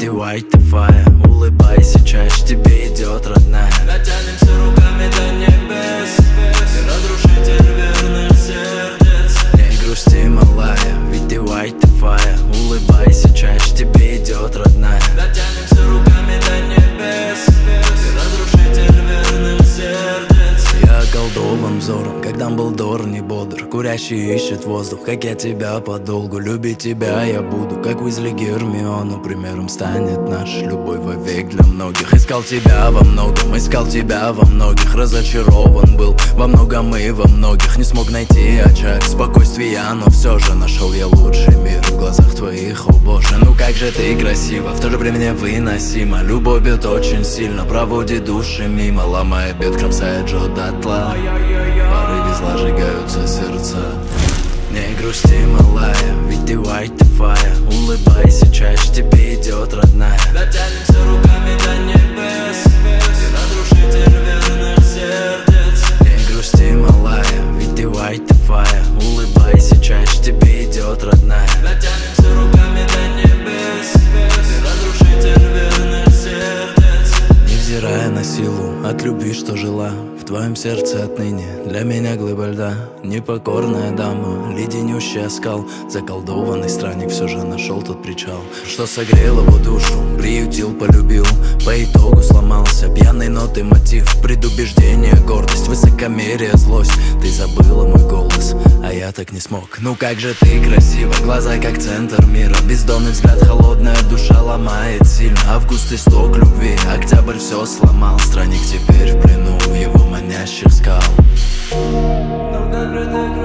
ты white, ты fire. Улыбайся чаще, тебе идет родная. Дотянемся руками до небес. Ты разрушитель верных сердец. Не грусти, малая, ведь ты white, ты fire. Улыбайся чаще, тебе идет родная. Дотянемся руками до небес. Ты разрушитель верных сердец. Я околдован взором, когда был не бодр. Курящий ищет воздух, как я тебя подолгу. Любить тебя я буду, как Уизли Гермиону. Примером станет наша любовь вовек для многих. Искал тебя во многом, искал тебя во многих. Разочарован был во многом и во многих. Не смог найти очаг спокойствия, но все же нашел я лучший мир в глазах твоих, о боже. Ну как же ты красива, в то же время невыносима. Любовь бьет очень сильно, проводит души мимо. Ломая бед, кромсает жжет дотла. Порыве зла сжигаются сердца. Не грусти, малая, ведь ты white, ты fire. Улыбайся чаще, тебе идет родная. Дотянемся руками до небес. Ты разрушитель верных сердец. Не грусти, малая, ведь ты white, ты fire. Улыбайся чаще, тебе идет родная. Дотянемся руками до небес. Ты разрушитель верных сердец. Невзирая на силу от любви, что жила в твоем сердце отныне, для меня глыба льда. Непокорная дама, леденющий оскал. Заколдованный странник все же нашел тот причал, что согрел его душу, приютил, полюбил. По итогу сломался пьяный ноты мотив. Предубеждение, гордость, высокомерие, злость. Ты забыла мой голос, а я так не смог. Ну как же ты красива, глаза как центр мира. Бездонный взгляд, холодная душа ломает сильно. Август исток любви, октябрь все сломал. Странник теперь в плену его манящих скал. Ну как же ты